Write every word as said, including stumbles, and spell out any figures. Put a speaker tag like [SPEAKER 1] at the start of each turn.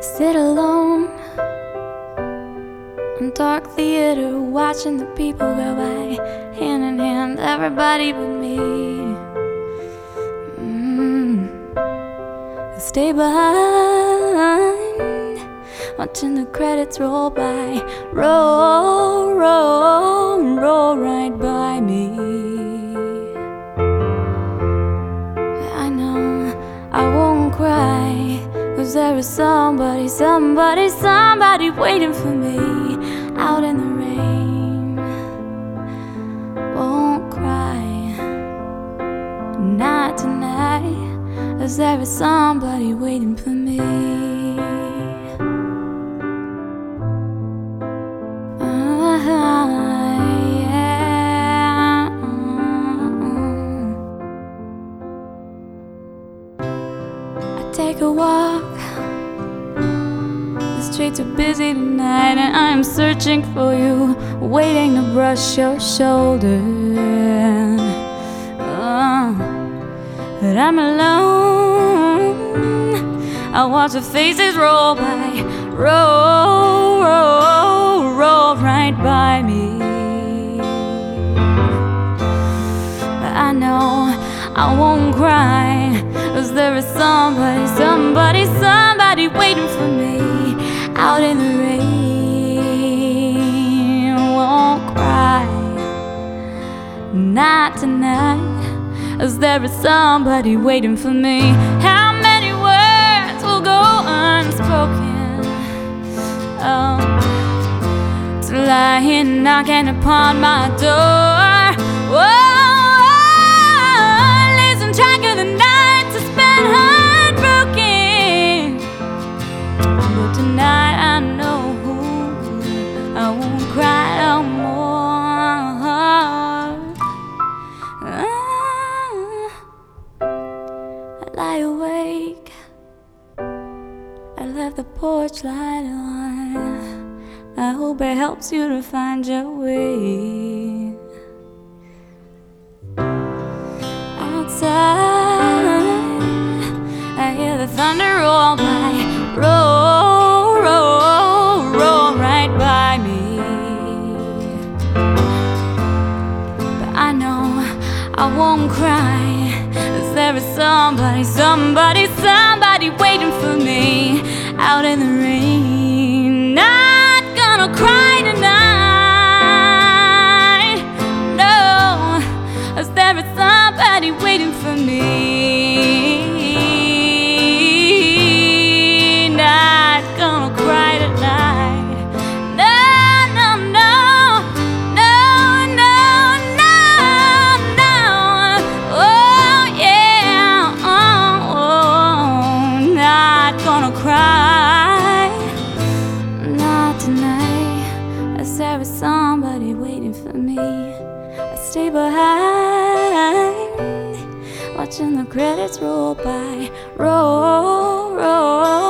[SPEAKER 1] Sit alone in dark theater, watching the people go by, hand in hand, everybody but me. mm. Stay behind, watching the credits roll by, roll, roll, roll right by me. I know I won't cry, 'cause there is somebody, somebody, somebody waiting for me out in the rain. Won't cry, not tonight, 'cause there is somebody waiting for me. uh, yeah. I take a walk, the streets are busy tonight, and I'm searching for you, waiting to brush your shoulder. Oh, but I'm alone. I watch the faces roll by, roll, roll, roll right by me. But I know I won't cry, 'cause there is somebody, somebody, somebody waiting for me out in the rain. Won't cry, not tonight, 'cause there is somebody waiting for me. How many words will go unspoken? Oh, till I hear knocking upon my door. Whoa, losing track of the nights I spent heartbroken. But tonight I know I won't cry no more. I lie awake, I left the porch light on. I hope it helps you to find your way. Outside, I hear the thunder roll by, roll, roll, roll right by me. But I know I won't cry, 'cause there is somebody, somebody, somebody waiting for me out in the rain. Not gonna cry tonight, no, 'cause there is somebody waiting for me. Not gonna cry tonight, no, no, no, no, no, no, no. Oh yeah, oh, oh. Not gonna cry, not tonight, 'cause there is somebody waiting for me. I stay behind, watching the credits roll by, roll, roll.